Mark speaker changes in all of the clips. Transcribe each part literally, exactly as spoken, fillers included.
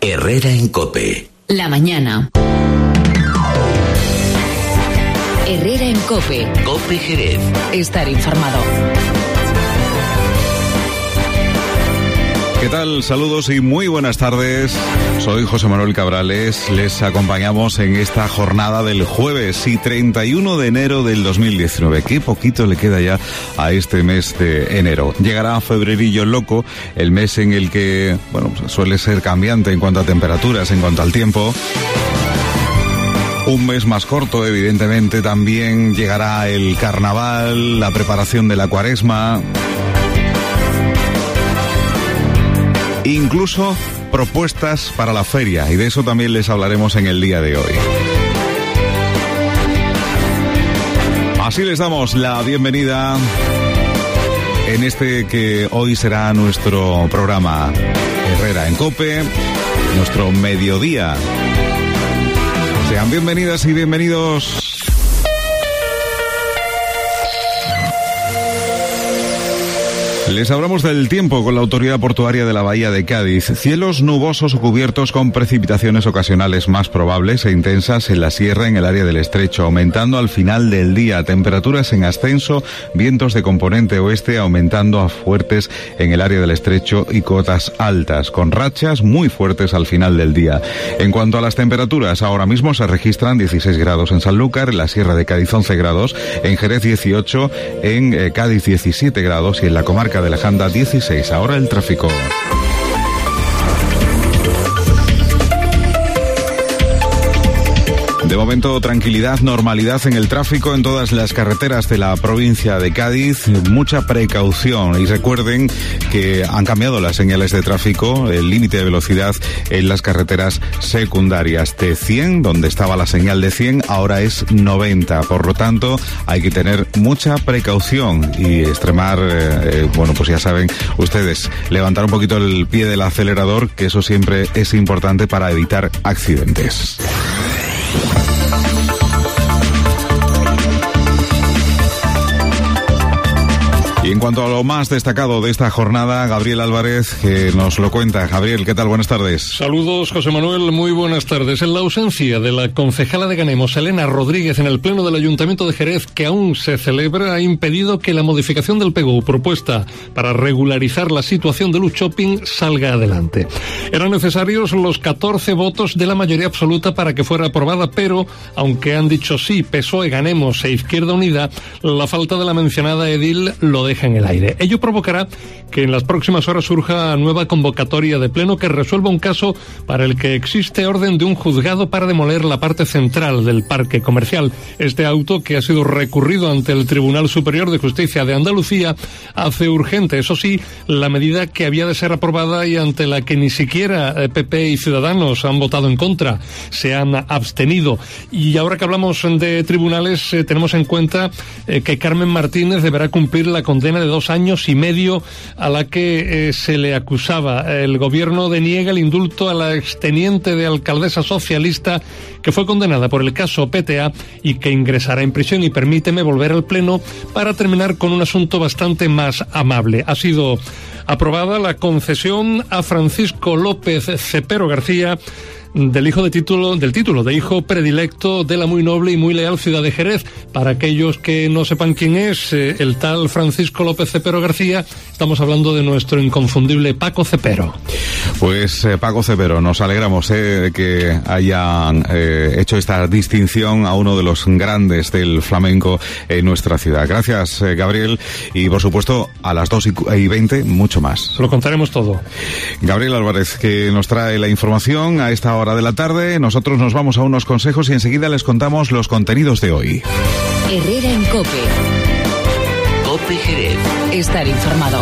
Speaker 1: Herrera en COPE.
Speaker 2: La mañana. Herrera en COPE.
Speaker 1: COPE Jerez.
Speaker 2: Estar informado.
Speaker 3: ¿Qué tal? Saludos y muy buenas tardes. Soy José Manuel Cabrales. Les acompañamos en esta jornada del jueves y treinta y uno de enero del dos mil diecinueve. Qué poquito le queda ya a este mes de enero. Llegará febrerillo loco, el mes en el que, bueno, suele ser cambiante en cuanto a temperaturas, en cuanto al tiempo. Un mes más corto, evidentemente. También llegará el carnaval, la preparación de la cuaresma. Incluso propuestas para la feria, y de eso también les hablaremos en el día de hoy. Así les damos la bienvenida en este que hoy será nuestro programa Herrera en COPE, nuestro mediodía. Sean bienvenidas y bienvenidos. Les hablamos del tiempo con la Autoridad Portuaria de la Bahía de Cádiz. Cielos nubosos o cubiertos con precipitaciones ocasionales más probables e intensas en la sierra, en el área del estrecho, aumentando al final del día. Temperaturas en ascenso, vientos de componente oeste aumentando a fuertes en el área del estrecho y cotas altas, con rachas muy fuertes al final del día. En cuanto a las temperaturas, ahora mismo se registran dieciséis grados en Sanlúcar, en la sierra de Cádiz once grados, en Jerez dieciocho, en eh, Cádiz diecisiete grados y en la comarca de la Janda dieciséis. Ahora el tráfico. De momento, tranquilidad, normalidad en el tráfico en todas las carreteras de la provincia de Cádiz. Mucha precaución y recuerden que han cambiado las señales de tráfico, el límite de velocidad en las carreteras secundarias. De cien, donde estaba la señal de cien, ahora es noventa. Por lo tanto, hay que tener mucha precaución y extremar, eh, bueno, pues ya saben ustedes, levantar un poquito el pie del acelerador, que eso siempre es importante para evitar accidentes. Y en cuanto a lo más destacado de esta jornada, Gabriel Álvarez, que nos lo cuenta. Gabriel, ¿qué tal? Buenas tardes.
Speaker 4: Saludos, José Manuel, muy buenas tardes. En la ausencia de la concejala de Ganemos, Elena Rodríguez, en el Pleno del Ayuntamiento de Jerez, que aún se celebra, ha impedido que la modificación del P G U propuesta para regularizar la situación de Luz Shopping salga adelante. Eran necesarios los catorce votos de la mayoría absoluta para que fuera aprobada, pero, aunque han dicho sí P S O E, Ganemos e Izquierda Unida, la falta de la mencionada edil lo deja en el aire. Ello provocará que en las próximas horas surja nueva convocatoria de pleno que resuelva un caso para el que existe orden de un juzgado para demoler la parte central del parque comercial. Este auto, que ha sido recurrido ante el Tribunal Superior de Justicia de Andalucía, hace urgente, eso sí, la medida que había de ser aprobada y ante la que ni siquiera P P y Ciudadanos han votado en contra, se han abstenido. Y ahora que hablamos de tribunales, eh, tenemos en cuenta eh, que Carmen Martínez deberá cumplir la condena de dos años y medio a la que eh, se le acusaba. El gobierno deniega el indulto a la exteniente de alcaldesa socialista que fue condenada por el caso P T A y que ingresará en prisión. Y permíteme volver al pleno para terminar con un asunto bastante más amable. Ha sido aprobada la concesión a Francisco López Cepero García del hijo de título, del título de hijo predilecto de la muy noble y muy leal ciudad de Jerez. Para aquellos que no sepan quién es, eh, el tal Francisco López Cepero García, estamos hablando de nuestro inconfundible Paco Cepero.
Speaker 3: Pues eh, Paco Cepero, nos alegramos eh, de que hayan eh, hecho esta distinción a uno de los grandes del flamenco en nuestra ciudad. Gracias, eh, Gabriel, y por supuesto a las dos y veinte mucho más.
Speaker 4: Lo contaremos todo.
Speaker 3: Gabriel Álvarez, que nos trae la información a esta hora de la tarde. Nosotros nos vamos a unos consejos y enseguida les contamos los contenidos de hoy.
Speaker 2: Herrera en COPE.
Speaker 1: COPE Jerez.
Speaker 2: Estar informado.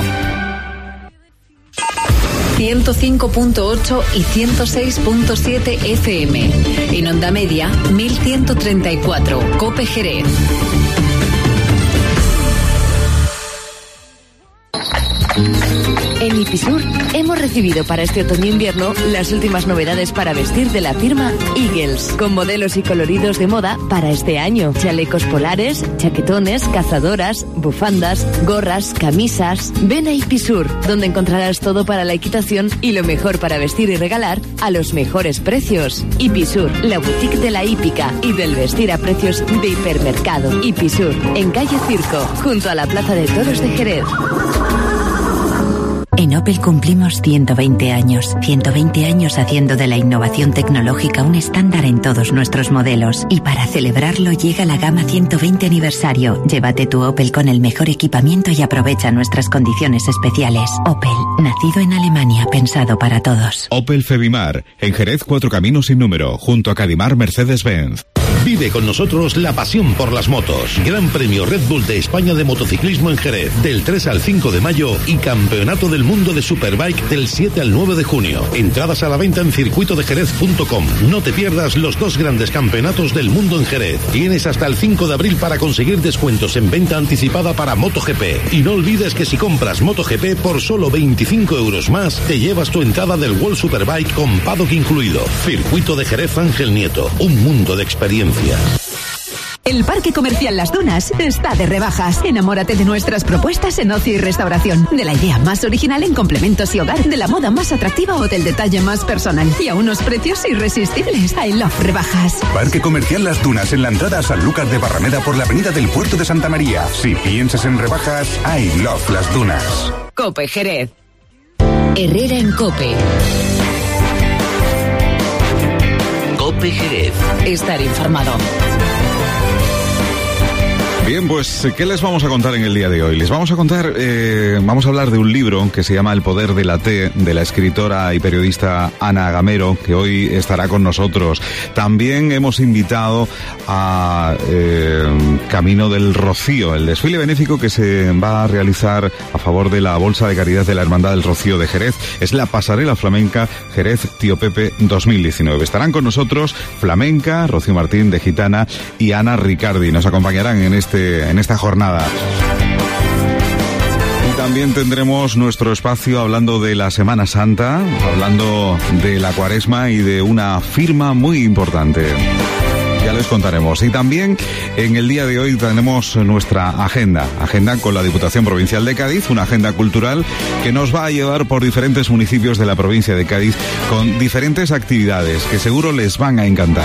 Speaker 2: ciento cinco punto ocho y ciento seis punto siete F M. En onda media, mil ciento treinta y cuatro. COPE Jerez.
Speaker 5: En Ipisur hemos recibido para este otoño-invierno las últimas novedades para vestir de la firma Eagles, con modelos y coloridos de moda para este año. Chalecos polares, chaquetones, cazadoras, bufandas, gorras, camisas. Ven a Ipisur, donde encontrarás todo para la equitación y lo mejor para vestir y regalar a los mejores precios. Ipisur, la boutique de la hípica y del vestir a precios de hipermercado. Ipisur, en calle Circo, junto a la Plaza de Toros de Jerez.
Speaker 6: En Opel cumplimos ciento veinte años. ciento veinte años haciendo de la innovación tecnológica un estándar en todos nuestros modelos. Y para celebrarlo llega la gama ciento veinte aniversario. Llévate tu Opel con el mejor equipamiento y aprovecha nuestras condiciones especiales. Opel, nacido en Alemania, pensado para todos.
Speaker 7: Opel Febimar, en Jerez, Cuatro Caminos sin número, junto a Cadimar Mercedes-Benz.
Speaker 8: Vive con nosotros la pasión por las motos. Gran Premio Red Bull de España de motociclismo en Jerez, del tres al cinco de mayo, y Campeonato del Mundo de Superbike del siete al nueve de junio. Entradas a la venta en circuito de jerez punto com. No te pierdas los dos grandes campeonatos del mundo en Jerez. Tienes hasta el cinco de abril para conseguir descuentos en venta anticipada para MotoGP. Y no olvides que si compras MotoGP por solo veinticinco euros más, te llevas tu entrada del World Superbike con paddock incluido. Circuito de Jerez Ángel Nieto. Un mundo de experiencia.
Speaker 9: El Parque Comercial Las Dunas está de rebajas. Enamórate de nuestras propuestas en ocio y restauración, de la idea más original en complementos y hogar, de la moda más atractiva o del detalle más personal, y a unos precios irresistibles. I love rebajas.
Speaker 10: Parque Comercial Las Dunas, en la entrada a Sanlúcar de Barrameda por la avenida del Puerto de Santa María. Si piensas en rebajas, I love Las Dunas.
Speaker 2: COPE Jerez. Herrera en COPE.
Speaker 1: COPE Jerez.
Speaker 2: Estar informado.
Speaker 3: Bien, pues, ¿qué les vamos a contar en el día de hoy? Les vamos a contar, eh, vamos a hablar de un libro que se llama El poder de la T, de la escritora y periodista Ana Gamero, que hoy estará con nosotros. También hemos invitado a eh, Camino del Rocío, el desfile benéfico que se va a realizar a favor de la Bolsa de Caridad de la Hermandad del Rocío de Jerez. Es la pasarela flamenca Jerez Tío Pepe dos mil diecinueve. Estarán con nosotros Flamenca, Rocío Martín de Gitana y Ana Ricardi. Nos acompañarán en este en esta jornada. Y también tendremos nuestro espacio hablando de la Semana Santa, hablando de la Cuaresma y de una firma muy importante. Ya les contaremos. Y también en el día de hoy tenemos nuestra agenda, agenda con la Diputación Provincial de Cádiz, una agenda cultural que nos va a llevar por diferentes municipios de la provincia de Cádiz con diferentes actividades que seguro les van a encantar.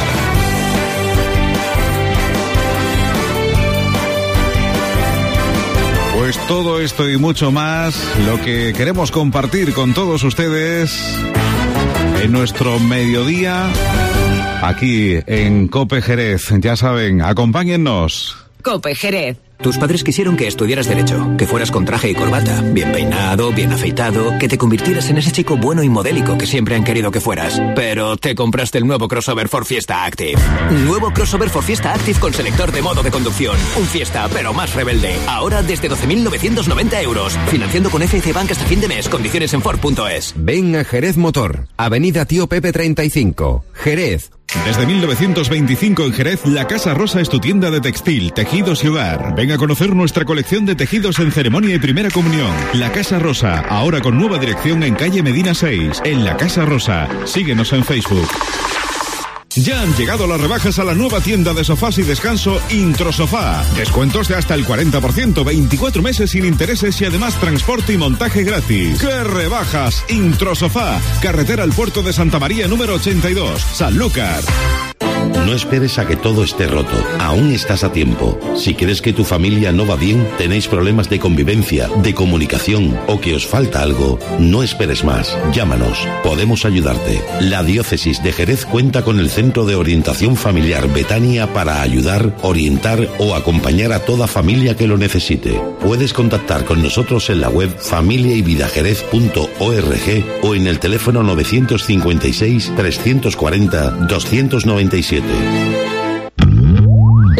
Speaker 3: Pues todo esto y mucho más, lo que queremos compartir con todos ustedes en nuestro mediodía, aquí en COPE Jerez. Ya saben, acompáñennos.
Speaker 2: COPE Jerez.
Speaker 11: Tus padres quisieron que estudiaras Derecho, que fueras con traje y corbata, bien peinado, bien afeitado, que te convirtieras en ese chico bueno y modélico que siempre han querido que fueras. Pero te compraste el nuevo crossover Ford Fiesta Active. Nuevo crossover Ford Fiesta Active con selector de modo de conducción. Un Fiesta, pero más rebelde. Ahora desde doce mil novecientos noventa euros. Financiando con F C Bank hasta fin de mes. Condiciones en Ford punto es.
Speaker 12: Ven a Jerez Motor, Avenida Tío Pepe treinta y cinco, Jerez.
Speaker 7: Desde mil novecientos veinticinco en Jerez, La Casa Rosa es tu tienda de textil, tejidos y hogar. Ven a conocer nuestra colección de tejidos en ceremonia y primera comunión. La Casa Rosa, ahora con nueva dirección en calle Medina seis, en La Casa Rosa. Síguenos en Facebook. Ya han llegado las rebajas a la nueva tienda de sofás y descanso Introsofá. Descuentos de hasta el cuarenta por ciento, veinticuatro meses sin intereses y además transporte y montaje gratis. ¡Qué rebajas! Introsofá, carretera al puerto de Santa María número ochenta y dos, Sanlúcar.
Speaker 8: No esperes a que todo esté roto. Aún estás a tiempo. Si crees que tu familia no va bien, tenéis problemas de convivencia, de comunicación o que os falta algo, no esperes más. Llámanos. Podemos ayudarte. La Diócesis de Jerez cuenta con el Centro de Orientación Familiar Betania para ayudar, orientar o acompañar a toda familia que lo necesite. Puedes contactar con nosotros en la web familia y vida jerez punto org o en el teléfono novecientos cincuenta y seis, trescientos cuarenta, doscientos noventa y siete.
Speaker 2: Las diez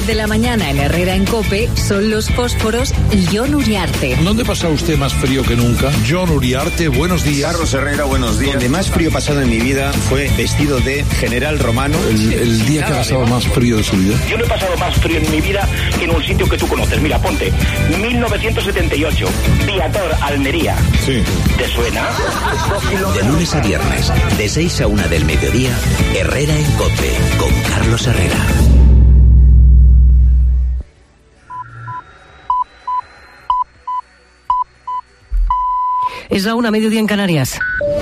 Speaker 2: diez de la mañana en Herrera en COPE son los fósforos y John Uriarte.
Speaker 13: ¿Dónde pasa usted más frío que nunca? John Uriarte, buenos días.
Speaker 14: Carlos Herrera, buenos días. Donde más frío pasado en mi vida fue vestido de general romano.
Speaker 13: El, el día que ha pasado más frío de su vida.
Speaker 15: Yo no he pasado más frío en mi vida que en un sitio que tú conoces. Mira, ponte, mil novecientos setenta y ocho, Viator, Almería.
Speaker 13: Sí.
Speaker 15: ¿Te suena?
Speaker 1: De lunes a viernes, de seis a una del mediodía, Herrera en COPE, con Carlos Herrera.
Speaker 16: Es la una, mediodía en Canarias.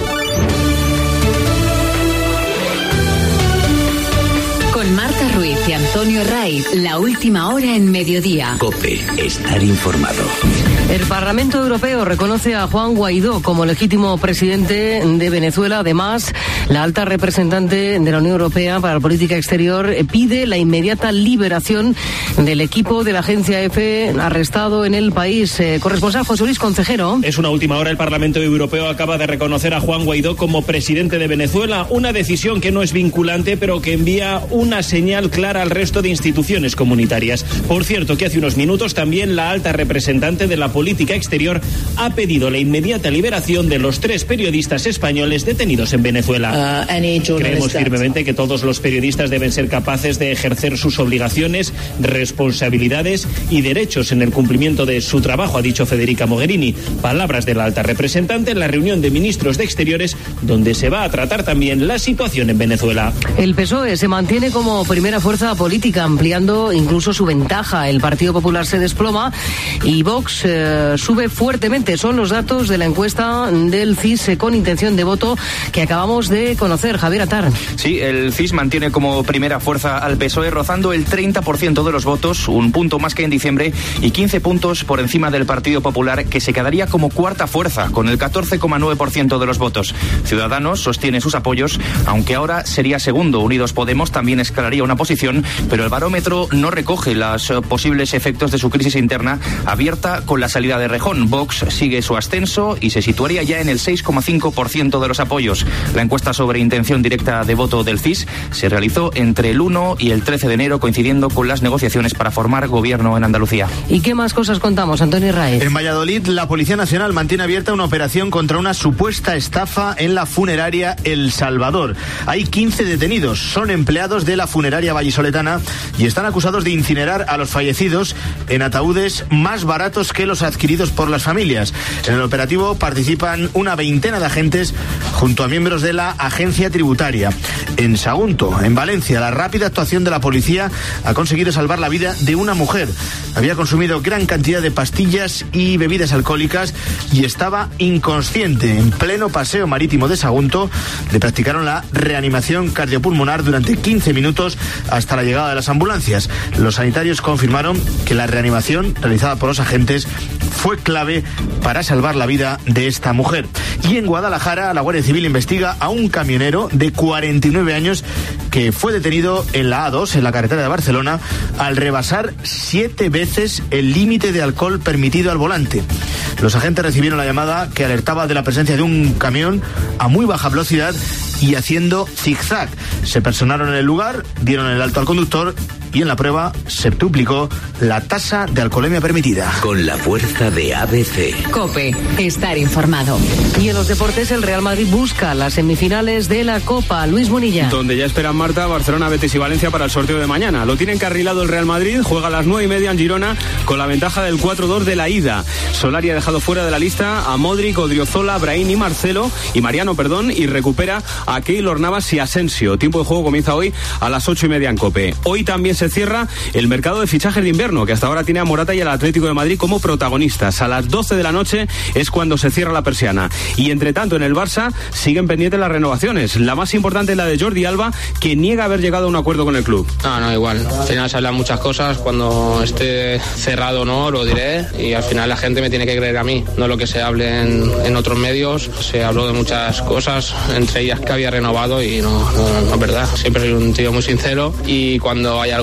Speaker 2: Con Marta Ruiz y Antonio Ray, la última hora en mediodía.
Speaker 1: COPE, estar informado.
Speaker 16: El Parlamento Europeo reconoce a Juan Guaidó como legítimo presidente de Venezuela. Además, la alta representante de la Unión Europea para la Política Exterior pide la inmediata liberación del equipo de la agencia EFE arrestado en el país. Eh, corresponsal José Luis Concejero.
Speaker 17: Es una última hora. El Parlamento Europeo acaba de reconocer a Juan Guaidó como presidente de Venezuela. Una decisión que no es vinculante, pero que envía una señal clara al resto de instituciones comunitarias. Por cierto, que hace unos minutos también la alta representante de la Política Exterior ha pedido la inmediata liberación de los tres periodistas españoles detenidos en Venezuela. Uh, Creemos firmemente que todos los periodistas deben ser capaces de ejercer sus obligaciones, responsabilidades y derechos en el cumplimiento de su trabajo, ha dicho Federica Mogherini. Palabras de la alta representante en la reunión de ministros de Exteriores, donde se va a tratar también la situación en Venezuela.
Speaker 16: El P S O E se mantiene como primera fuerza política, ampliando incluso su ventaja. El Partido Popular se desploma y Vox eh, sube fuertemente. Son los datos de la encuesta del C I S con intención de voto que acabamos de conocer. Javier Atar.
Speaker 18: Sí, el C I S mantiene como primera fuerza al P S O E, rozando el treinta por ciento de los votos, un punto más que en diciembre, y quince puntos por encima del Partido Popular, que se quedaría como cuarta fuerza, con el catorce coma nueve por ciento de los votos. Ciudadanos sostiene sus apoyos, aunque ahora sería segundo. Unidos Podemos también escalaría una posición, pero el barómetro no recoge los posibles efectos de su crisis interna abierta con la salida de Rejón. Vox sigue su ascenso y se situaría ya en el seis coma cinco por ciento de los apoyos. La encuesta sobre intención directa de voto del C I S se realizó entre el uno y el trece de enero, coincidiendo con las negociaciones para formar gobierno en Andalucía.
Speaker 16: ¿Y qué más cosas contamos, Antonio Raez?
Speaker 19: En Valladolid, la Policía Nacional mantiene abierta una operación contra una supuesta estafa en la funeraria El Salvador. Hay quince detenidos, son empleados de la funeraria vallisoletana y están acusados de incinerar a los fallecidos en ataúdes más baratos que los adquiridos por las familias. En el operativo participan una veintena de agentes junto a miembros de la agencia tributaria. En Sagunto, en Valencia, la rápida actuación de la policía ha conseguido salvar la vida de una mujer. Había consumido gran cantidad de pastillas y bebidas alcohólicas y estaba inconsciente. En pleno paseo marítimo de Sagunto le practicaron la reanimación cardiopulmonar durante quince minutos hasta la llegada de las ambulancias. Los sanitarios confirmaron que la reanimación realizada por los agentes fue clave para salvar la vida de esta mujer. Y en Guadalajara, la Guardia Civil investiga a un camionero de cuarenta y nueve años que fue detenido en la A dos, en la carretera de Barcelona, al rebasar siete veces el límite de alcohol permitido al volante. Los agentes recibieron la llamada que alertaba de la presencia de un camión a muy baja velocidad y haciendo zigzag. Se personaron en el lugar, dieron el alto al conductor y en la prueba se duplicó la tasa de alcoholemia permitida.
Speaker 1: Con la fuerza de A B C.
Speaker 2: COPE, estar informado.
Speaker 16: Y en los deportes, el Real Madrid busca las semifinales de la Copa. Luis Munilla.
Speaker 20: Donde ya esperan, Marta, Barcelona, Betis y Valencia para el sorteo de mañana. Lo tiene encarrilado el Real Madrid, juega a las nueve y media en Girona con la ventaja del cuatro dos de la ida. Solari ha dejado fuera de la lista a Modric, Odriozola, Brahim y Marcelo, y Mariano, perdón, y recupera a Keylor Navas y Asensio. Tiempo de juego comienza hoy a las ocho y media en COPE. Hoy también se cierra el mercado de fichajes de invierno, que hasta ahora tiene a Morata y al Atlético de Madrid como protagonistas. A las doce de la noche es cuando se cierra la persiana. Y entre tanto, en el Barça siguen pendientes las renovaciones. La más importante es la de Jordi Alba, que niega haber llegado a un acuerdo con el club.
Speaker 21: No, no, igual. Al final se hablan muchas cosas. Cuando esté cerrado, no, lo diré. Y al final la gente me tiene que creer a mí, no lo que se hable en, en otros medios. Se habló de muchas cosas, entre ellas que había renovado, y no, no, no es verdad. Siempre soy un tío muy sincero, y cuando hay algo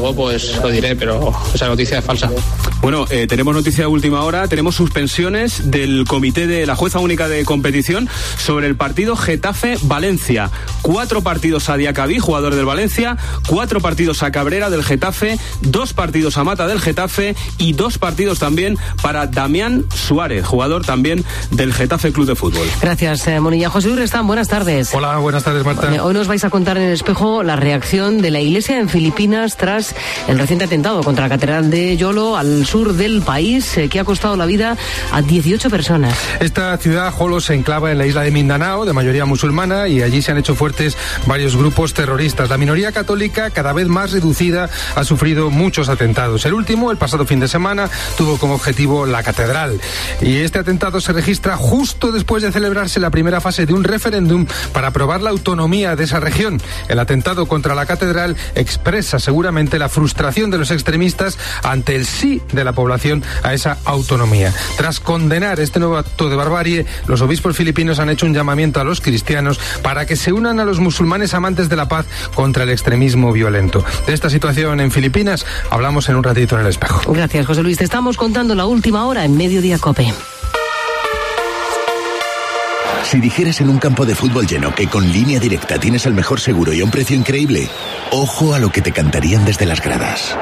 Speaker 21: algo, pues lo diré, pero esa noticia es falsa.
Speaker 20: Bueno, eh, tenemos noticia de última hora, tenemos suspensiones del comité de la jueza única de competición sobre el partido Getafe-Valencia. Cuatro partidos a Diacabí, jugador del Valencia, cuatro partidos a Cabrera del Getafe, dos partidos a Mata del Getafe y dos partidos también para Damián Suárez, jugador también del Getafe Club de Fútbol.
Speaker 16: Gracias, eh, Monilla. José Luis Restán, buenas tardes.
Speaker 4: Hola, buenas tardes, Marta.
Speaker 16: Bueno, hoy nos vais a contar en el espejo la reacción de la Iglesia en Filipinas tras el reciente atentado contra la Catedral de Jolo al sur del país, eh, que ha costado la vida a dieciocho personas.
Speaker 4: Esta ciudad, Jolo, se enclava en la isla de Mindanao, de mayoría musulmana, y allí se han hecho fuertes varios grupos terroristas. La minoría católica, cada vez más reducida, ha sufrido muchos atentados. El último, el pasado fin de semana, tuvo como objetivo la catedral. Y este atentado se registra justo después de celebrarse la primera fase de un referéndum para aprobar la autonomía de esa región. El atentado contra la catedral expresa seguramente la frustración de los extremistas ante el sí de la población a esa autonomía. Tras condenar este nuevo acto de barbarie, los obispos filipinos han hecho un llamamiento a los cristianos para que se unan a los musulmanes amantes de la paz contra el extremismo violento. De esta situación en Filipinas hablamos en un ratito en el espejo.
Speaker 16: Gracias, José Luis. Te estamos contando la última hora en Mediodía Cope.
Speaker 1: Si dijeras en un campo de fútbol lleno que con Línea Directa tienes el mejor seguro y a un precio increíble, ojo a lo que te cantarían desde las gradas.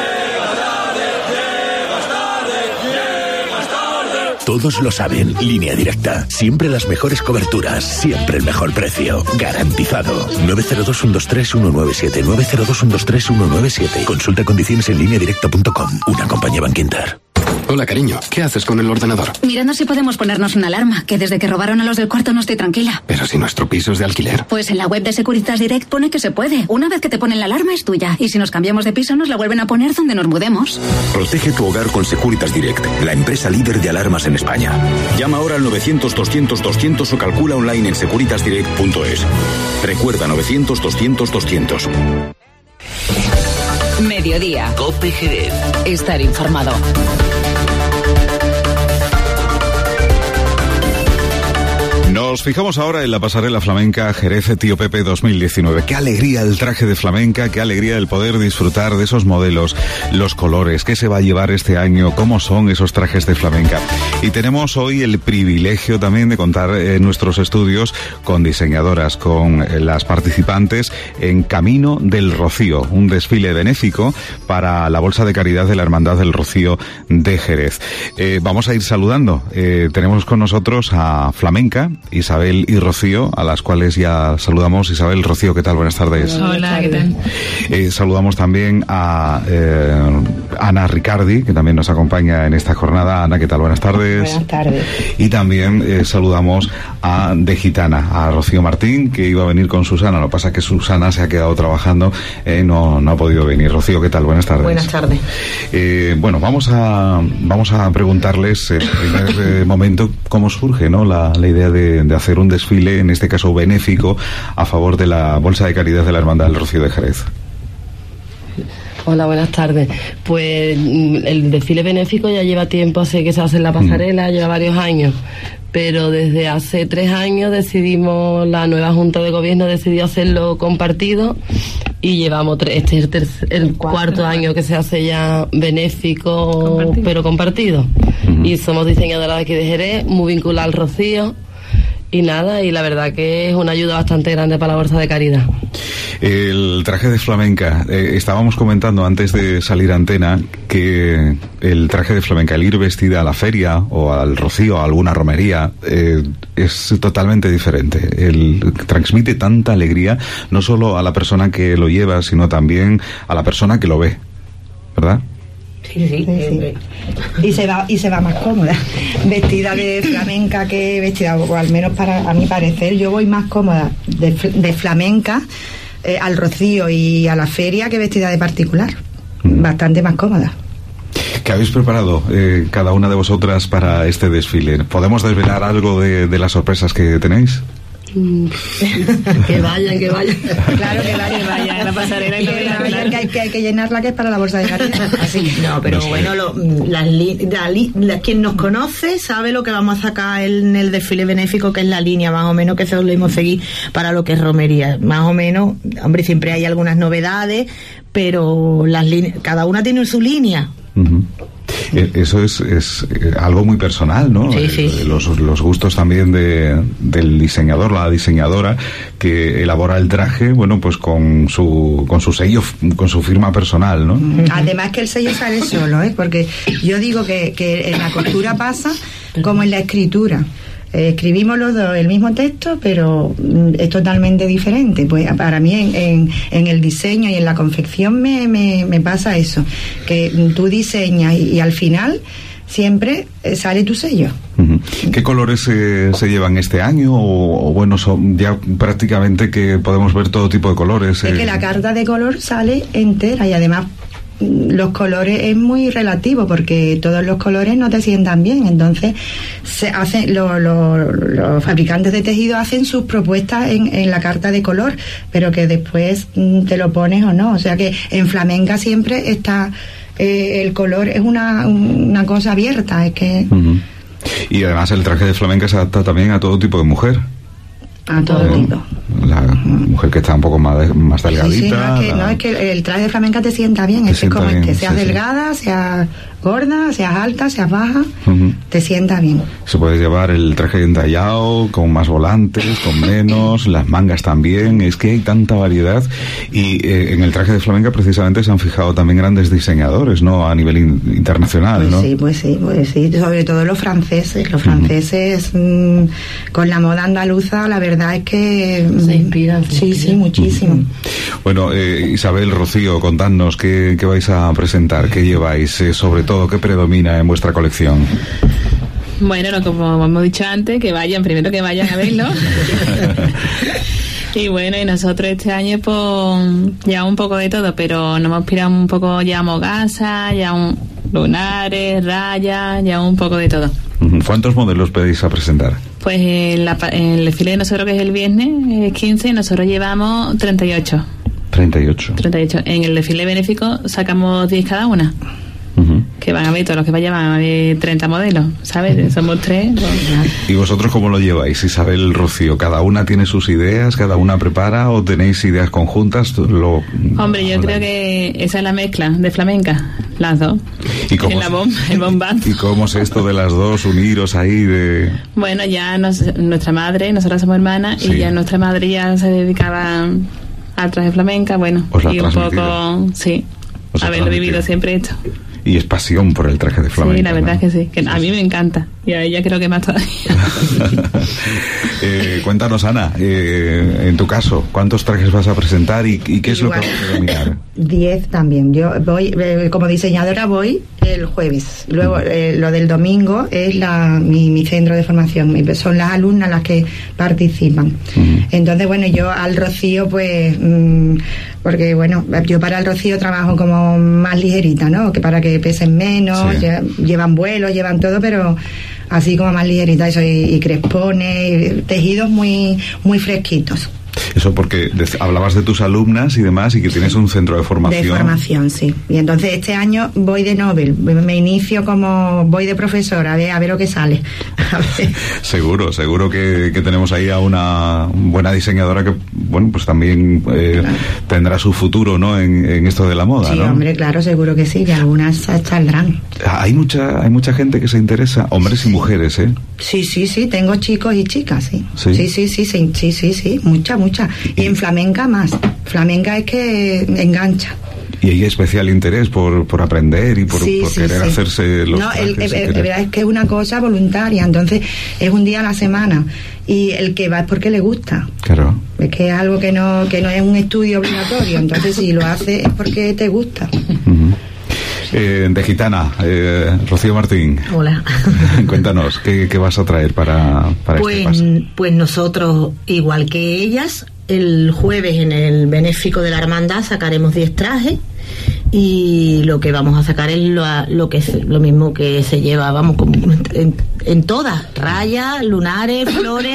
Speaker 1: Todos lo saben, Línea Directa. Siempre las mejores coberturas, siempre el mejor precio. Garantizado. nueve cero dos, uno dos tres, uno nueve siete, nueve cero dos, uno dos tres, uno nueve siete. Consulta condiciones en línea directa punto com. Una compañía Bankinter.
Speaker 22: Hola, cariño. ¿Qué haces con el ordenador?
Speaker 23: Mirando si podemos ponernos una alarma, que desde que robaron a los del cuarto no estoy tranquila.
Speaker 22: Pero si nuestro piso es de alquiler.
Speaker 23: Pues en la web de Securitas Direct pone que se puede. Una vez que te ponen la alarma es tuya. Y si nos cambiamos de piso nos la vuelven a poner donde nos mudemos.
Speaker 24: Protege tu hogar con Securitas Direct, la empresa líder de alarmas en España. Llama ahora al novecientos, doscientos, doscientos o calcula online en securitas direct punto es. Recuerda novecientos, doscientos, doscientos.
Speaker 2: Mediodía.
Speaker 1: COPE Jerez.
Speaker 2: Estar informado.
Speaker 3: Nos fijamos ahora en la pasarela flamenca Jerez Tío Pepe dos mil diecinueve. Qué alegría el traje de flamenca, qué alegría el poder disfrutar de esos modelos, los colores, qué se va a llevar este año, cómo son esos trajes de flamenca. Y tenemos hoy el privilegio también de contar en nuestros estudios con diseñadoras, con las participantes en Camino del Rocío, un desfile benéfico para la Bolsa de Caridad de la Hermandad del Rocío de Jerez. Eh, vamos a ir saludando. Eh, tenemos con nosotros a Flamenca, Isabel y Rocío, a las cuales ya saludamos. Isabel, Rocío, ¿qué tal? Buenas tardes.
Speaker 25: Hola, ¿qué tal?
Speaker 3: Eh, saludamos también a eh, Ana Ricardi, que también nos acompaña en esta jornada. Ana, ¿qué tal? Buenas tardes.
Speaker 25: Buenas tardes.
Speaker 3: Y también eh, saludamos a De Gitana, a Rocío Martín, que iba a venir con Susana. Lo que pasa es que Susana se ha quedado trabajando, eh, no, no ha podido venir. Rocío, ¿qué tal? Buenas tardes.
Speaker 25: Buenas tardes.
Speaker 3: Eh, bueno, vamos a vamos a preguntarles en primer eh, momento cómo surge, ¿no?, la, la idea de De, de hacer un desfile, en este caso benéfico, a favor de la Bolsa de Caridad de la Hermandad del Rocío de Jerez.
Speaker 25: Hola, buenas tardes. Pues el desfile benéfico ya lleva tiempo, hace que se hace en la pasarela, mm. lleva varios años, pero desde hace tres años decidimos, la nueva Junta de Gobierno decidió hacerlo compartido y llevamos tres, este es el, tercer, el cuarto, cuarto año que se hace ya benéfico, compartido. pero compartido. Mm-hmm. Y somos diseñadoras de aquí de Jerez, muy vinculadas al Rocío. Y nada, y la verdad que es una ayuda bastante grande para la Bolsa de Caridad.
Speaker 3: El traje de flamenca, eh, estábamos comentando antes de salir a antena que el traje de flamenca, el ir vestida a la feria o al Rocío, a alguna romería, eh, es totalmente diferente. El, transmite tanta alegría, no solo a la persona que lo lleva, sino también a la persona que lo ve, ¿verdad?
Speaker 25: Sí, sí, sí, sí. Y se va y se va más cómoda vestida de flamenca que vestida, o al menos para a mi parecer, yo voy más cómoda de, de flamenca eh, al Rocío y a la feria que vestida de particular, mm. bastante más cómoda.
Speaker 3: ¿Qué habéis preparado eh, cada una de vosotras para este desfile? ¿Podemos desvelar algo de, de las sorpresas que tenéis?
Speaker 25: Que vayan, que vayan.
Speaker 5: Claro que vayan, que vayan a la pasarela y no
Speaker 6: que,
Speaker 5: vayan,
Speaker 6: que, hay, que hay que llenarla, que es para la bolsa de Gardenia. Así.
Speaker 9: No, pero no sé. Bueno, lo, las li, la li, la, quien nos conoce sabe lo que vamos a sacar en el desfile benéfico, que es la línea más o menos que solemos seguir para lo que es romería. Más o menos, hombre, siempre hay algunas novedades, pero las líneas, cada una tiene su línea.
Speaker 3: Uh-huh. Eso es, es algo muy personal, ¿no?
Speaker 9: Sí, sí.
Speaker 3: Los, los gustos también de, del diseñador, la diseñadora que elabora el traje, bueno, pues con su con su sello, con su firma personal, ¿no?
Speaker 6: Además que el sello sale solo, ¿eh? Porque yo digo que, que en la costura pasa como en la escritura. Eh, escribimos los dos el mismo texto, pero mm, es totalmente diferente. Pues para mí en, en, en el diseño y en la confección me, me, me pasa eso, que mm, tú diseñas y, y al final siempre eh, sale tu sello.
Speaker 3: Uh-huh. ¿Qué colores eh, se llevan este año? O, o bueno, son ya prácticamente que podemos ver todo tipo de colores.
Speaker 6: Es
Speaker 3: eh.
Speaker 6: que la carta de color sale entera y además los colores es muy relativo, porque todos los colores no te sientan bien, entonces se hacen lo, lo, los fabricantes de tejido hacen sus propuestas en, en la carta de color, pero que después mm, te lo pones o no, o sea que en flamenca siempre está eh, el color es una, una cosa abierta, es que
Speaker 3: uh-huh. Y además el traje de flamenca se adapta también a todo tipo de mujer.
Speaker 6: A todo
Speaker 3: ¿no?
Speaker 6: tipo.
Speaker 3: La mujer que está un poco más, más delgadita.
Speaker 6: Sí, sí, no, es que,
Speaker 3: la...
Speaker 6: no, es que el traje de flamenca te sienta bien,
Speaker 3: te
Speaker 6: es que como
Speaker 3: bien,
Speaker 6: es que seas
Speaker 3: sí,
Speaker 6: delgada,
Speaker 3: sí.
Speaker 6: seas gorda, seas alta, seas baja, uh-huh. te sienta bien.
Speaker 3: Se puede llevar el traje entallado, con más volantes, con menos, las mangas también, es que hay tanta variedad. Y eh, en el traje de flamenca precisamente se han fijado también grandes diseñadores, ¿no? A nivel in- internacional,
Speaker 6: pues
Speaker 3: ¿no?
Speaker 6: Sí, pues sí, pues sí, sobre todo los franceses, los franceses uh-huh. mmm, con la moda andaluza, la verdad es que mmm,
Speaker 25: se inspiran. Se
Speaker 6: sí,
Speaker 25: inspiran.
Speaker 6: sí, muchísimo. Uh-huh.
Speaker 3: Bueno, eh, Isabel, Rocío, contadnos qué, qué vais a presentar, qué lleváis, eh, sobre todo qué predomina en vuestra colección.
Speaker 5: Bueno, no, como hemos dicho antes, que vayan, primero que vayan a verlo. Y bueno, y nosotros este año pues llevamos un poco de todo, pero nos hemos inspirado un poco, llevamos gasas, llevamos lunares, rayas, llevamos un poco de todo.
Speaker 3: ¿Cuántos modelos pedís a presentar?
Speaker 5: Pues en, la, en el desfile de nosotros, que es el viernes, es quince, nosotros llevamos treinta y ocho.
Speaker 3: treinta y ocho.
Speaker 5: treinta y ocho. En el desfile benéfico sacamos diez cada una. Uh-huh. Que van a ver, todos los que vayan van a ver treinta modelos, ¿sabes? Uh-huh. Somos tres. Pues,
Speaker 3: ¿y vosotros cómo lo lleváis, Isabel, Rocío? ¿Cada una tiene sus ideas, cada una prepara o tenéis ideas conjuntas? Lo...
Speaker 5: Hombre, yo creo que esa es la mezcla de flamenca, las dos.
Speaker 3: ¿Y cómo
Speaker 5: en la bomba, el bombazo.
Speaker 3: ¿Y cómo es esto de las dos, uniros ahí de...?
Speaker 5: Bueno, ya nos, nuestra madre, nosotras somos hermanas, sí. Y ya nuestra madre ya se dedicaba al traje flamenca, bueno, y un poco, sí, haberlo vivido siempre esto.
Speaker 3: Y es pasión por el traje de flamenca.
Speaker 5: Sí, la verdad, ¿no? Es que sí, que a mí me encanta. Y a ella creo que más todavía.
Speaker 3: eh, cuéntanos, Ana, eh, en tu caso, ¿cuántos trajes vas a presentar y, y qué es Igual. Lo que vas a dominar?
Speaker 6: Diez también. Yo voy, eh, como diseñadora voy el jueves. Luego, uh-huh. eh, lo del domingo es la mi, mi centro de formación. Son las alumnas las que participan. Uh-huh. Entonces, bueno, yo al Rocío, pues... Mmm, porque, bueno, yo para el Rocío trabajo como más ligerita, ¿no? Que para que pesen menos, sí. lle- llevan vuelos, llevan todo, pero así como más ligerita, eso, y, y crespones, y tejidos muy, muy fresquitos.
Speaker 3: Eso porque de, hablabas de tus alumnas y demás, y que tienes un centro de formación.
Speaker 6: De formación, sí. Y entonces este año voy de Nobel, me inicio como, voy de profesora, a ver, a ver lo que sale.
Speaker 3: Seguro, seguro que, que tenemos ahí a una buena diseñadora que, bueno, pues también eh, claro. tendrá su futuro, ¿no? En, en esto de la moda,
Speaker 6: sí,
Speaker 3: ¿no?
Speaker 6: Sí, hombre, claro, seguro que sí, que algunas saldrán.
Speaker 3: Hay mucha, hay mucha gente que se interesa, hombres y mujeres, ¿eh?
Speaker 6: Sí, sí, sí, tengo chicos y chicas, sí.
Speaker 3: Sí,
Speaker 6: sí, sí, sí, sí, sí, sí, sí, mucha, mucha. Y en flamenca más. Flamenca es que engancha.
Speaker 3: Y hay especial interés por, por aprender y por,
Speaker 6: sí,
Speaker 3: por
Speaker 6: sí,
Speaker 3: querer
Speaker 6: sí.
Speaker 3: hacerse los
Speaker 6: no,
Speaker 3: trajes.
Speaker 6: el, el, el, verdad es que es una cosa voluntaria, entonces es un día a la semana. Y el que va es porque le gusta.
Speaker 3: Claro.
Speaker 6: Es que es algo que no, que no es un estudio obligatorio, entonces si lo haces es porque te gusta.
Speaker 3: Uh-huh. Eh, de Gitana, eh, Rocío Martín.
Speaker 9: Hola.
Speaker 3: Cuéntanos, ¿qué, qué vas a traer para, para
Speaker 9: pues,
Speaker 3: este paso?
Speaker 9: Pues nosotros, igual que ellas, el jueves en el benéfico de la hermandad sacaremos diez trajes y lo que vamos a sacar es lo, lo que es lo mismo que se lleva, vamos, como en, en todas, rayas, lunares, flores,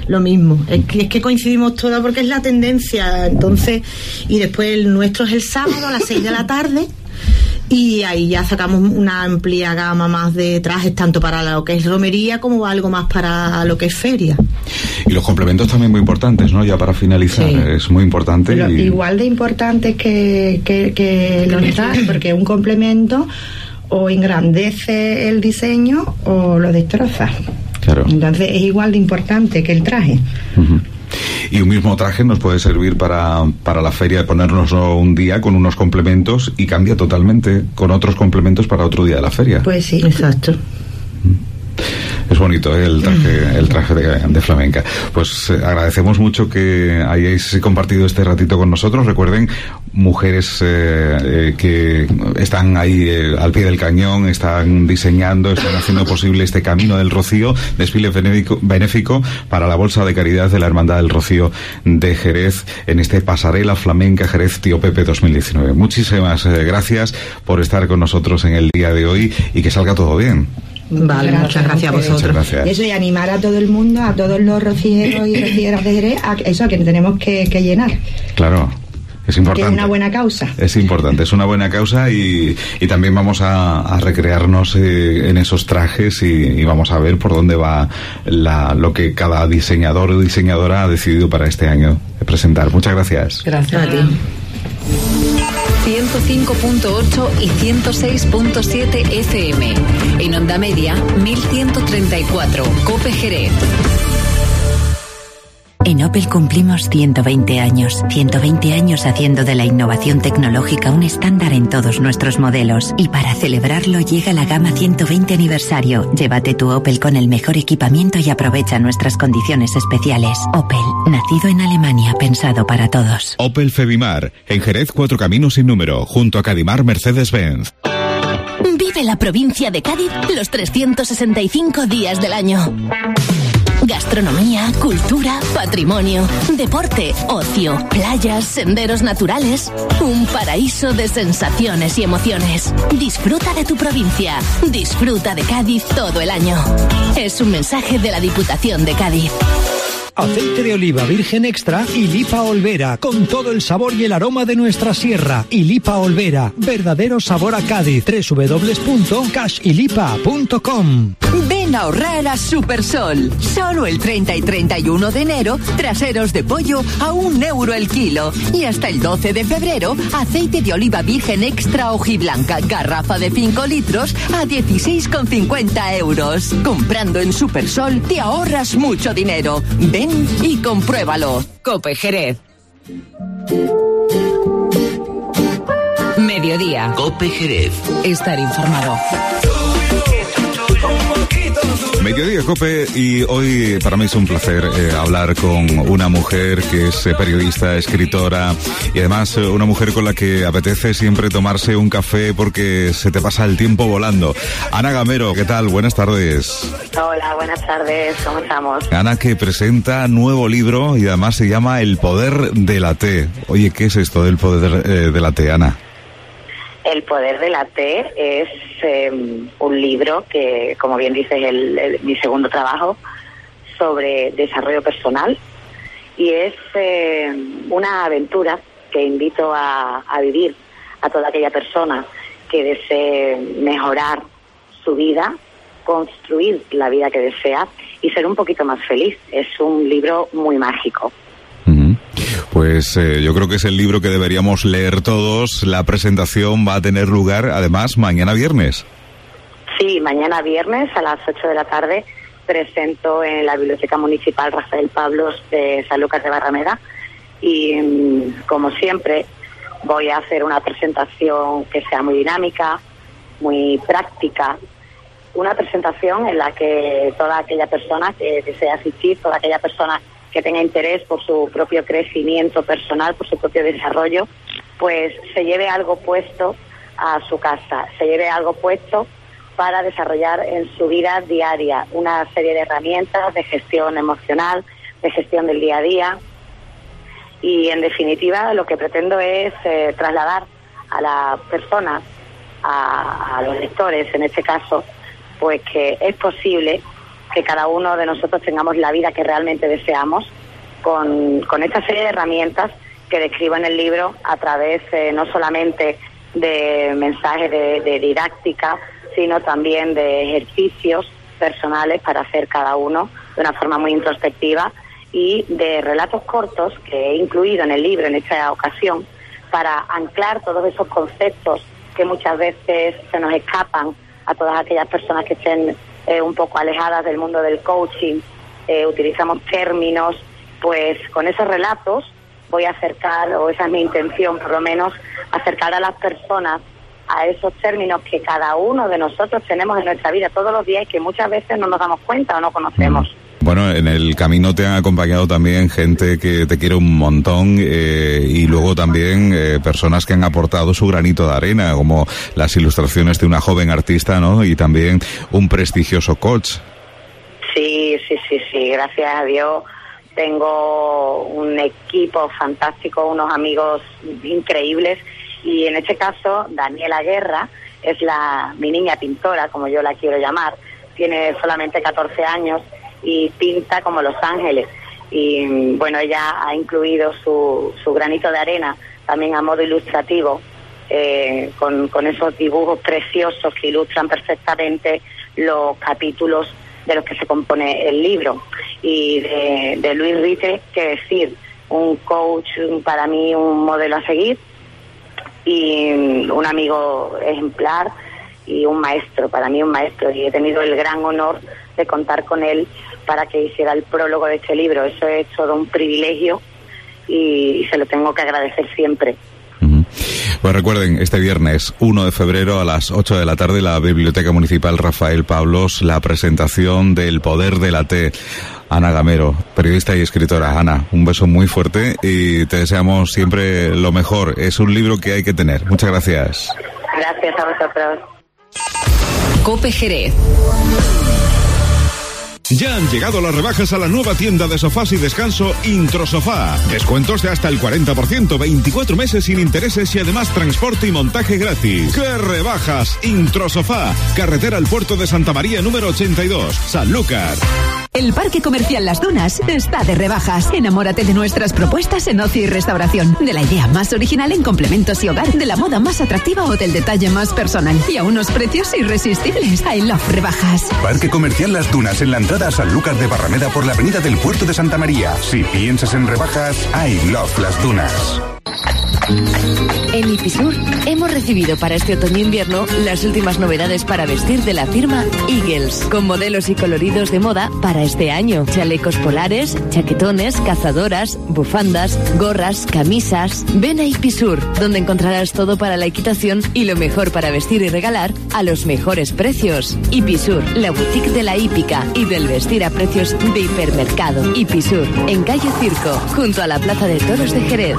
Speaker 9: lo mismo. Es que, es que coincidimos todas porque es la tendencia. Entonces, y después el nuestro es el sábado a las seis de la tarde. Y ahí ya sacamos una amplia gama más de trajes, tanto para lo que es romería como algo más para lo que es feria.
Speaker 3: Y los complementos también muy importantes, ¿no? Ya para finalizar, sí. Es muy importante.
Speaker 6: Pero
Speaker 3: y...
Speaker 6: igual de importante que, que, que los trajes, porque un complemento o engrandece el diseño o lo destroza.
Speaker 3: Claro.
Speaker 6: Entonces es igual de importante que el traje.
Speaker 3: Uh-huh. Y un mismo traje nos puede servir para, para la feria, de ponernos un día con unos complementos y cambia totalmente con otros complementos para otro día de la feria.
Speaker 6: Pues sí, exacto.
Speaker 3: Es bonito, ¿eh? el traje, el traje de, de flamenca. Pues eh, agradecemos mucho que hayáis compartido este ratito con nosotros. Recuerden, mujeres eh, eh, que están ahí eh, al pie del cañón, están diseñando, están haciendo posible este Camino del Rocío, desfile benéfico, benéfico para la Bolsa de Caridad de la Hermandad del Rocío de Jerez, en este Pasarela Flamenca Jerez Tío Pepe dos mil diecinueve. Muchísimas eh, gracias por estar con nosotros en el día de hoy y que salga todo bien.
Speaker 9: Vale, gracias, muchas gracias a vosotros.
Speaker 3: Muchas gracias.
Speaker 6: Y eso, y animar a todo el mundo, a todos los rocieros y rocieras de Jerez, a eso, que tenemos que, que llenar.
Speaker 3: Claro. Es importante.
Speaker 6: Que es una buena causa.
Speaker 3: Es importante, es una buena causa y, y también vamos a, a recrearnos eh, en esos trajes y, y vamos a ver por dónde va la, lo que cada diseñador o diseñadora ha decidido para este año presentar. Muchas gracias.
Speaker 9: Gracias a ti.
Speaker 2: ciento cinco punto ocho y ciento seis punto siete F M. En onda media, mil ciento treinta y cuatro. COPE Jerez.
Speaker 7: En Opel cumplimos ciento veinte años. ciento veinte años haciendo de la innovación tecnológica un estándar en todos nuestros modelos. Y para celebrarlo llega la gama ciento veinte aniversario. Llévate tu Opel con el mejor equipamiento y aprovecha nuestras condiciones especiales. Opel, nacido en Alemania, pensado para todos.
Speaker 8: Opel Febimar, en Jerez, Cuatro Caminos sin número, junto a Cadimar Mercedes-Benz.
Speaker 10: Vive la provincia de Cádiz los trescientos sesenta y cinco días del año. Gastronomía, cultura, patrimonio, deporte, ocio, playas, senderos naturales. Un paraíso de sensaciones y emociones. Disfruta de tu provincia. Disfruta de Cádiz todo el año. Es un mensaje de la Diputación de Cádiz.
Speaker 11: Aceite de oliva virgen extra y Lipa Olvera, con todo el sabor y el aroma de nuestra sierra. Y Lipa Olvera, verdadero sabor a Cádiz. doble u doble u doble u punto cash y lipa punto com.
Speaker 12: Ven a ahorrar a Supersol. Solo el treinta y treinta y uno de enero, traseros de pollo a un euro el kilo. Y hasta el doce de febrero, aceite de oliva virgen extra hojiblanca, garrafa de cinco litros a dieciséis con cincuenta euros. Comprando en Supersol te ahorras mucho dinero. Ven y compruébalo. COPE Jerez.
Speaker 2: Mediodía.
Speaker 26: COPE Jerez.
Speaker 2: Estar informado.
Speaker 3: Mediodía COPE, y hoy para mí es un placer eh, hablar con una mujer que es eh, periodista, escritora y además eh, una mujer con la que apetece siempre tomarse un café porque se te pasa el tiempo volando. Ana Gamero, ¿qué tal? Buenas tardes.
Speaker 27: Hola, buenas tardes, ¿cómo estamos?
Speaker 3: Ana, que presenta nuevo libro y además se llama El Poder de la T. Oye, ¿qué es esto del poder eh, de la T, Ana?
Speaker 27: El Poder de la T es eh, un libro que, como bien dices, es el, el, mi segundo trabajo sobre desarrollo personal y es eh, una aventura que invito a, a vivir a toda aquella persona que desee mejorar su vida, construir la vida que desea y ser un poquito más feliz. Es un libro muy mágico.
Speaker 3: Pues eh, yo creo que es el libro que deberíamos leer todos. La presentación va a tener lugar, además, mañana viernes.
Speaker 27: Sí, mañana viernes a las ocho de la tarde presento en la Biblioteca Municipal Rafael Pablos de San Lucas de Barrameda y, como siempre, voy a hacer una presentación que sea muy dinámica, muy práctica, una presentación en la que toda aquella persona que desee asistir, toda aquella persona que tenga interés por su propio crecimiento personal, por su propio desarrollo, pues se lleve algo puesto a su casa, se lleve algo puesto para desarrollar en su vida diaria una serie de herramientas de gestión emocional, de gestión del día a día. Y en definitiva lo que pretendo es eh, trasladar a la persona, a, a los lectores en este caso, pues que es posible que cada uno de nosotros tengamos la vida que realmente deseamos, con, con esta serie de herramientas que describo en el libro a través eh, no solamente de mensajes de, de didáctica, sino también de ejercicios personales para hacer cada uno de una forma muy introspectiva, y de relatos cortos que he incluido en el libro en esta ocasión para anclar todos esos conceptos que muchas veces se nos escapan a todas aquellas personas que estén eh, un poco alejadas del mundo del coaching. Eh, utilizamos términos, pues con esos relatos voy a acercar, o esa es mi intención por lo menos, acercar a las personas a esos términos que cada uno de nosotros tenemos en nuestra vida todos los días y que muchas veces no nos damos cuenta o no conocemos.
Speaker 3: Bueno, en el camino te han acompañado también gente que te quiere un montón eh, y luego también eh, personas que han aportado su granito de arena, como las ilustraciones de una joven artista, ¿no? Y también un prestigioso coach.
Speaker 27: Sí, sí, sí, sí, gracias a Dios tengo un equipo fantástico, unos amigos increíbles, y en este caso Daniela Guerra es la mi niña pintora, como yo la quiero llamar. Tiene solamente catorce años y pinta como Los Ángeles, y bueno, ella ha incluido su, su granito de arena también a modo ilustrativo, eh, con, con esos dibujos preciosos que ilustran perfectamente los capítulos de los que se compone el libro. Y de, de Luis Rite, que decir, un coach para mí, un modelo a seguir, y un amigo ejemplar y un maestro, para mí un maestro, y he tenido el gran honor de contar con él para que hiciera el prólogo de este libro. Eso es todo un privilegio y, y se lo tengo que agradecer siempre.
Speaker 3: Uh-huh. Pues recuerden, este viernes uno de febrero a las ocho de la tarde, la Biblioteca Municipal Rafael Pablos, la presentación del Poder de la T. Ana Gamero, periodista y escritora. Ana, un beso muy fuerte y te deseamos siempre lo mejor. Es un libro que hay que tener. Muchas gracias.
Speaker 27: Gracias a vosotros.
Speaker 2: COPE Jerez.
Speaker 13: Ya han llegado las rebajas a la nueva tienda de sofás y descanso Introsofá. Descuentos de hasta el cuarenta por ciento, veinticuatro meses sin intereses y además transporte y montaje gratis. ¡Qué rebajas! Introsofá, carretera al puerto de Santa María número ochenta y dos, Sanlúcar.
Speaker 14: El Parque Comercial Las Dunas está de rebajas. Enamórate de nuestras propuestas en ocio y restauración, de la idea más original en complementos y hogar, de la moda más atractiva o del detalle más personal, y a unos precios irresistibles. I love rebajas.
Speaker 15: Parque Comercial Las Dunas, en la entrada a Sanlúcar de Barrameda por la avenida del Puerto de Santa María. Si piensas en rebajas, I love Las Dunas.
Speaker 17: En Ipisur hemos recibido para este otoño-invierno las últimas novedades para vestir de la firma Eagles, con modelos y coloridos de moda para este año. Chalecos polares, chaquetones, cazadoras, bufandas, gorras, camisas. Ven a Ipisur, donde encontrarás todo para la equitación y lo mejor para vestir y regalar a los mejores precios. Ipisur, la boutique de la hípica y del vestir a precios de hipermercado. Ipisur, en calle Circo, junto a la Plaza de Toros de Jerez.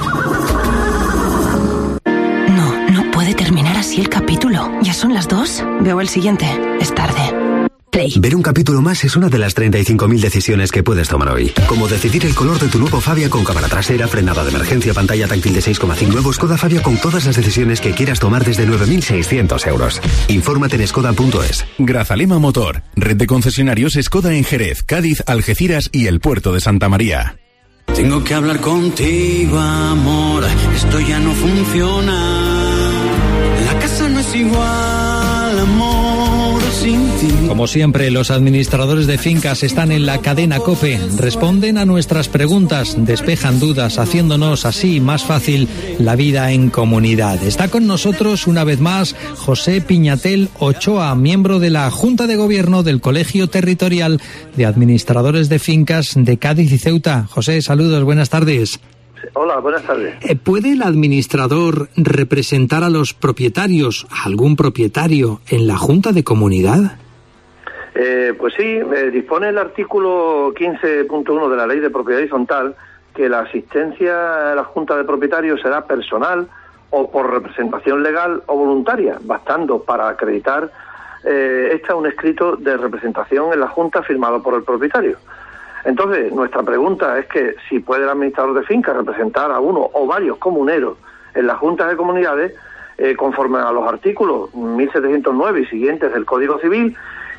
Speaker 14: Puede terminar así el capítulo. ¿Ya son las dos? Veo el siguiente. Es tarde. Play.
Speaker 18: Ver un capítulo más es una de las treinta y cinco mil decisiones que puedes tomar hoy. Como decidir el color de tu nuevo Fabia con cámara trasera, frenada de emergencia, pantalla táctil de seis coma cinco. Nuevo Skoda Fabia con todas las decisiones que quieras tomar desde nueve mil seiscientos euros. Infórmate en skoda punto es.
Speaker 13: Grazalema Motor. Red de concesionarios Skoda en Jerez, Cádiz, Algeciras y el Puerto de Santa María.
Speaker 19: Tengo que hablar contigo, amor. Esto ya no funciona. La casa no es igual, amor, sin ti.
Speaker 11: Como siempre, los administradores de fincas están en la cadena COPE. Responden a nuestras preguntas, despejan dudas, haciéndonos así más fácil la vida en comunidad. Está con nosotros una vez más José Piñatel Ochoa, miembro de la Junta de Gobierno del Colegio Territorial de Administradores de Fincas de Cádiz y Ceuta. José, saludos, buenas tardes.
Speaker 26: Hola, buenas tardes.
Speaker 11: ¿Puede el administrador representar a los propietarios, a algún propietario, en la Junta de Comunidad?
Speaker 26: Eh, pues sí, eh, dispone el artículo quince punto uno de la Ley de Propiedad Horizontal que la asistencia a la Junta de Propietarios será personal o por representación legal o voluntaria, bastando para acreditar eh, esta un escrito de representación en la Junta firmado por el propietario. Entonces, nuestra pregunta es que si puede el administrador de finca representar a uno o varios comuneros en las juntas de comunidades, eh, conforme a los artículos mil setecientos nueve y siguientes del Código Civil,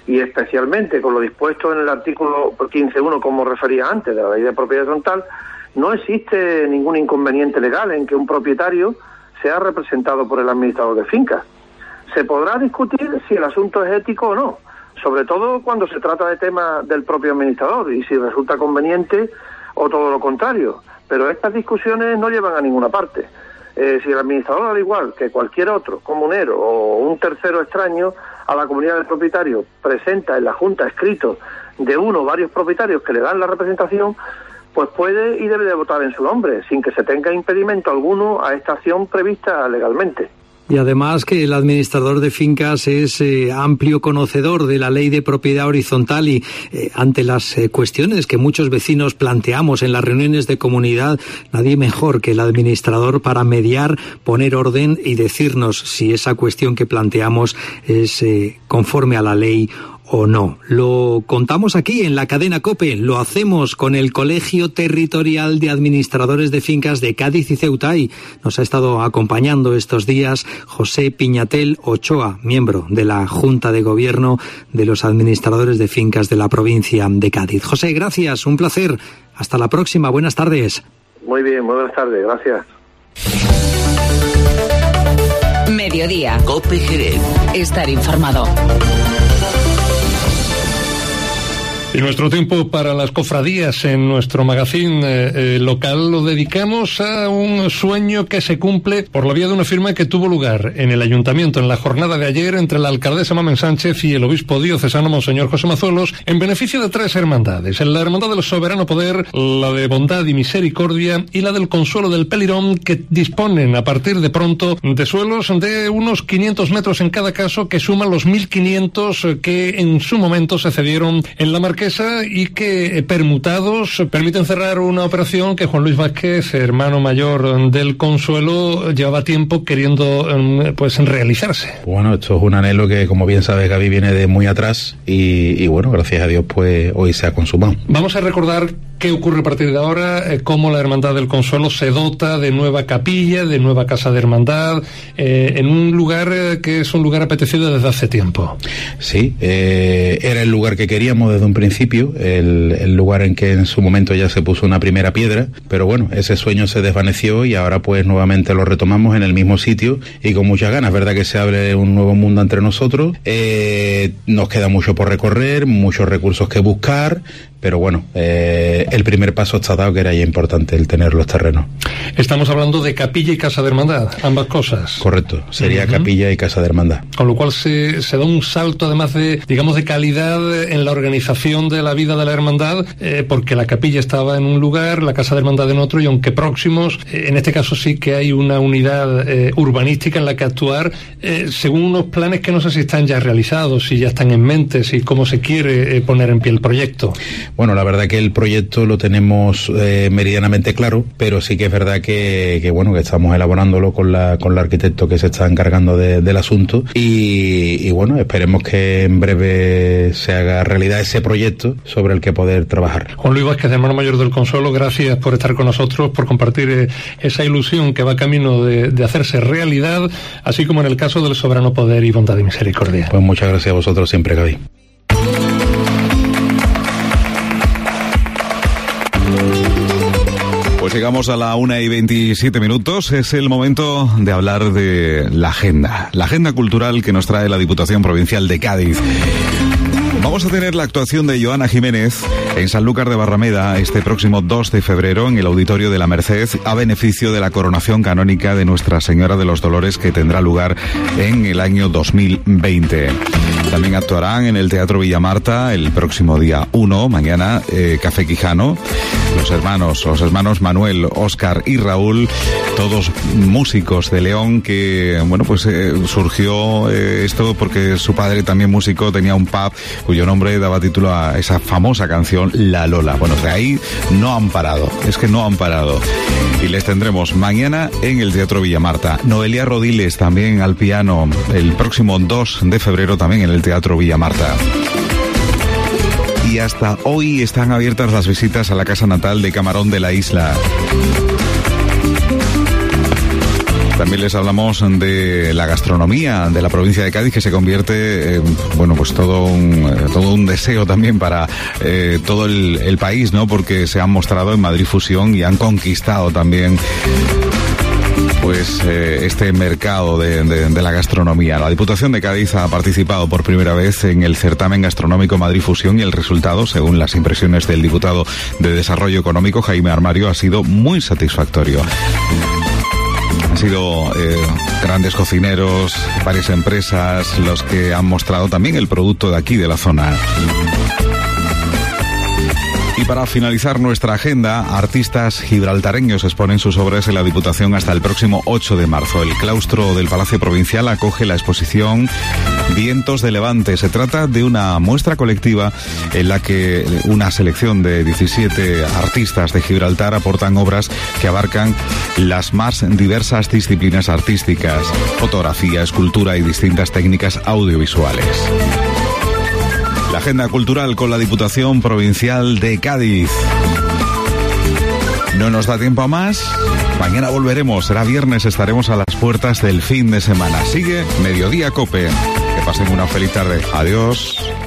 Speaker 26: y especialmente con lo dispuesto en el artículo quince punto uno, como refería antes, de la Ley de Propiedad Horizontal, no existe ningún inconveniente legal en que un propietario sea representado por el administrador de fincas. Se podrá discutir si el asunto es ético o no, sobre todo cuando se trata de temas del propio administrador y si resulta conveniente o todo lo contrario, pero estas discusiones no llevan a ninguna parte. Eh, si el administrador, al igual que cualquier otro comunero o un tercero extraño a la comunidad del propietario, presenta en la Junta escritos de uno o varios propietarios que le dan la representación, pues puede y debe de votar en su nombre, sin que se tenga impedimento alguno a esta acción prevista legalmente.
Speaker 4: Y además que el administrador de fincas es eh, amplio conocedor de la Ley de Propiedad Horizontal y eh, ante las eh, cuestiones que muchos vecinos planteamos en las reuniones de comunidad, nadie mejor que el administrador para mediar, poner orden y decirnos si esa cuestión que planteamos es eh, conforme a la ley o no. Lo contamos aquí en la cadena COPE, lo hacemos con el Colegio Territorial de Administradores de Fincas de Cádiz y Ceuta y nos ha estado acompañando estos días José Piñatel Ochoa, miembro de la Junta de Gobierno de los Administradores de Fincas de la provincia de Cádiz. José, gracias, un placer. Hasta la próxima, buenas tardes.
Speaker 26: Muy bien, muy buenas tardes, gracias.
Speaker 2: Mediodía.
Speaker 16: COPE Jerez.
Speaker 2: Estar informado.
Speaker 20: Y nuestro tiempo para las cofradías en nuestro magazín eh, eh, local lo dedicamos a un sueño que se cumple por la vía de una firma que tuvo lugar en el ayuntamiento en la jornada de ayer entre la alcaldesa Mamen Sánchez y el obispo diocesano Monseñor José Mazuelos en beneficio de tres hermandades: la Hermandad del Soberano Poder, la de Bondad y Misericordia y la del Consuelo del Pelirón, que disponen a partir de pronto de suelos de unos quinientos metros en cada caso, que suman los mil quinientos que en su momento se cedieron en la Marquesa y que permutados permiten cerrar una operación que Juan Luis Vázquez, hermano mayor del Consuelo, llevaba tiempo queriendo pues realizarse.
Speaker 21: Bueno, esto es un anhelo que, como bien sabes, Gaby, viene de muy atrás y, y bueno, gracias a Dios pues hoy se ha consumado.
Speaker 20: Vamos a recordar qué ocurre a partir de ahora, eh, cómo la Hermandad del Consuelo se dota de nueva capilla, de nueva casa de hermandad, eh, en un lugar eh, que es un lugar apetecido desde hace tiempo.
Speaker 21: Sí, eh, era el lugar que queríamos desde un principio, el, el lugar en que en su momento ya se puso una primera piedra, pero bueno, ese sueño se desvaneció y ahora pues nuevamente lo retomamos en el mismo sitio y con muchas ganas, ¿verdad? Que se abre un nuevo mundo entre nosotros, eh, nos queda mucho por recorrer, muchos recursos que buscar, pero bueno, eh, el primer paso está dado, que era ya importante el tener los terrenos.
Speaker 20: Estamos hablando de capilla y casa de hermandad, ambas cosas.
Speaker 21: Correcto, sería uh-huh. capilla y casa de hermandad.
Speaker 20: Con lo cual se, se da un salto además de, digamos, de calidad en la organización de la vida de la hermandad, eh, porque la capilla estaba en un lugar, la casa de hermandad en otro, y aunque próximos, eh, en este caso sí que hay una unidad eh, urbanística en la que actuar, eh, según unos planes que no sé si están ya realizados, si ya están en mente, si cómo se quiere eh, poner en pie el proyecto.
Speaker 21: Bueno, la verdad que el proyecto lo tenemos eh, meridianamente claro, pero sí que es verdad que, que bueno, que estamos elaborándolo con la con la arquitecto que se está encargando de, del asunto y, y bueno, esperemos que en breve se haga realidad ese proyecto sobre el que poder trabajar.
Speaker 20: Juan Luis Vázquez, hermano mayor del Consuelo, gracias por estar con nosotros, por compartir eh, esa ilusión que va camino de, de hacerse realidad, así como en el caso del Soberano Poder y Bondad y Misericordia.
Speaker 21: Pues muchas gracias a vosotros siempre, Gaby.
Speaker 3: Pues llegamos a la una y veintisiete minutos. Es el momento de hablar de la agenda. La agenda cultural que nos trae la Diputación Provincial de Cádiz. Vamos a tener la actuación de Joana Jiménez en Sanlúcar de Barrameda este próximo dos de febrero en el Auditorio de la Merced a beneficio de la coronación canónica de Nuestra Señora de los Dolores, que tendrá lugar en el año dos mil veinte. También actuarán en el Teatro Villamarta el próximo día uno, mañana, eh, Café Quijano, los hermanos, los hermanos Manuel, Óscar y Raúl, todos músicos de León, que, bueno, pues eh, surgió eh, esto porque su padre, también músico, tenía un pub cuyo nombre daba título a esa famosa canción La Lola. Bueno, de ahí no han parado, es que no han parado. Y les tendremos mañana en el Teatro Villamarta. Noelia Rodiles también al piano el próximo dos de febrero también en el Teatro Villamarta. Y hasta hoy están abiertas las visitas a la casa natal de Camarón de la Isla. También También les hablamos de la gastronomía de la provincia de Cádiz, que se convierte, eh, bueno, pues todo un, eh, todo un deseo también para eh, todo el, el país, ¿no? Porque se han mostrado en Madrid Fusión y han conquistado también pues eh, este mercado de, de, de la gastronomía. La Diputación de Cádiz ha participado por primera vez en el certamen gastronómico Madrid Fusión y el resultado, según las impresiones del diputado de Desarrollo Económico, Jaime Armario, ha sido muy satisfactorio. Han sido eh, grandes cocineros, varias empresas, los que han mostrado también el producto de aquí, de la zona. Y para finalizar nuestra agenda, artistas gibraltareños exponen sus obras en la Diputación hasta el próximo ocho de marzo. El claustro del Palacio Provincial acoge la exposición Vientos de Levante. Se trata de una muestra colectiva en la que una selección de diecisiete artistas de Gibraltar aportan obras que abarcan las más diversas disciplinas artísticas: fotografía, escultura y distintas técnicas audiovisuales. La agenda cultural con la Diputación Provincial de Cádiz. No nos da tiempo a más. Mañana volveremos, será viernes, estaremos a las puertas del fin de semana. Sigue Mediodía Cope. Que pasen una feliz tarde. Adiós.